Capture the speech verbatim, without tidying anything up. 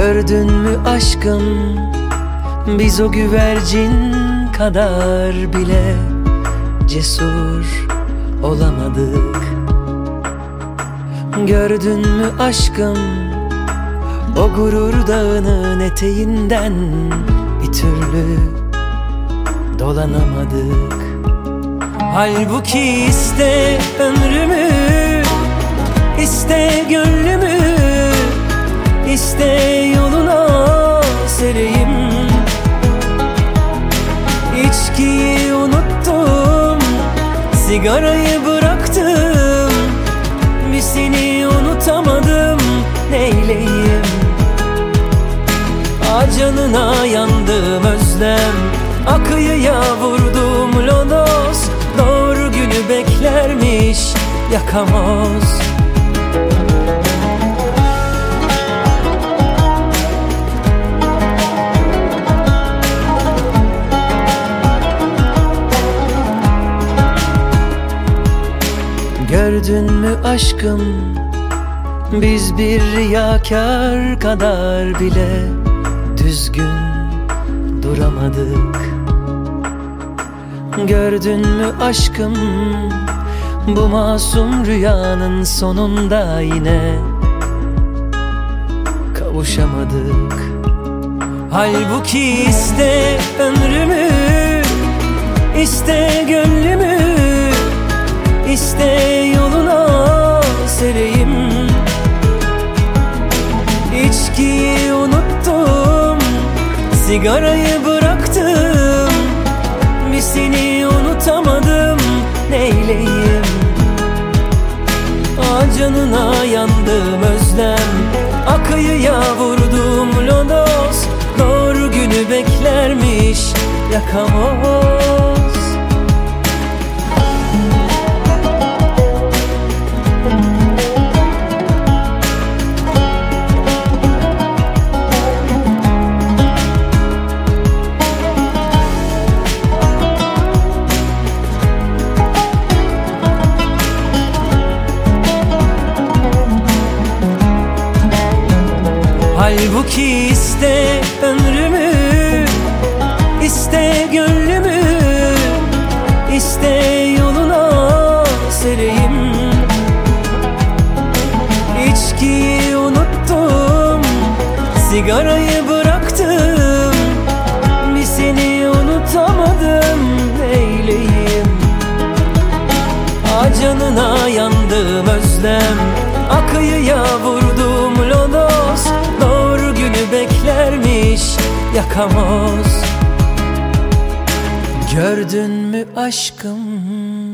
Gördün mü aşkım, biz o güvercin kadar bile cesur olamadık. Gördün mü aşkım, o gurur dağının eteğinden bir türlü dolanamadık. Halbuki iste ömrümü, iste gönlümü, iste yoluna sereyim. İçkiyi unuttum, sigarayı bıraktım, bir seni unutamadım, neyleyim? Ah canına yandım özlem, akıyıya vurdum lodos. Doğru günü beklermiş yakamoz. Gördün mü aşkım, biz bir riyakâr kadar bile düzgün duramadık. Gördün mü aşkım, bu masum rüyanın sonunda yine kavuşamadık. Halbuki iste ömrümü, iste gönlümü, İste yoluna sereyim. İçkiyi unuttum, sigarayı bıraktım, bir seni unutamadım, neyleyim? Ah canına yandım özlem, akıyıya vurdum lodos. Doğru günü beklermiş yakamoz. Halbuki iste ömrümü, iste gönlümü, iste yoluna sereyim. İçkiyi unuttum, sigarayı bıraktım, bir seni unutamadım, neyleyim? Ah canına yandım özlem, akıyıya vurdum lodos. Doğru günü beklermiş yakamoz. Gördün mü aşkım,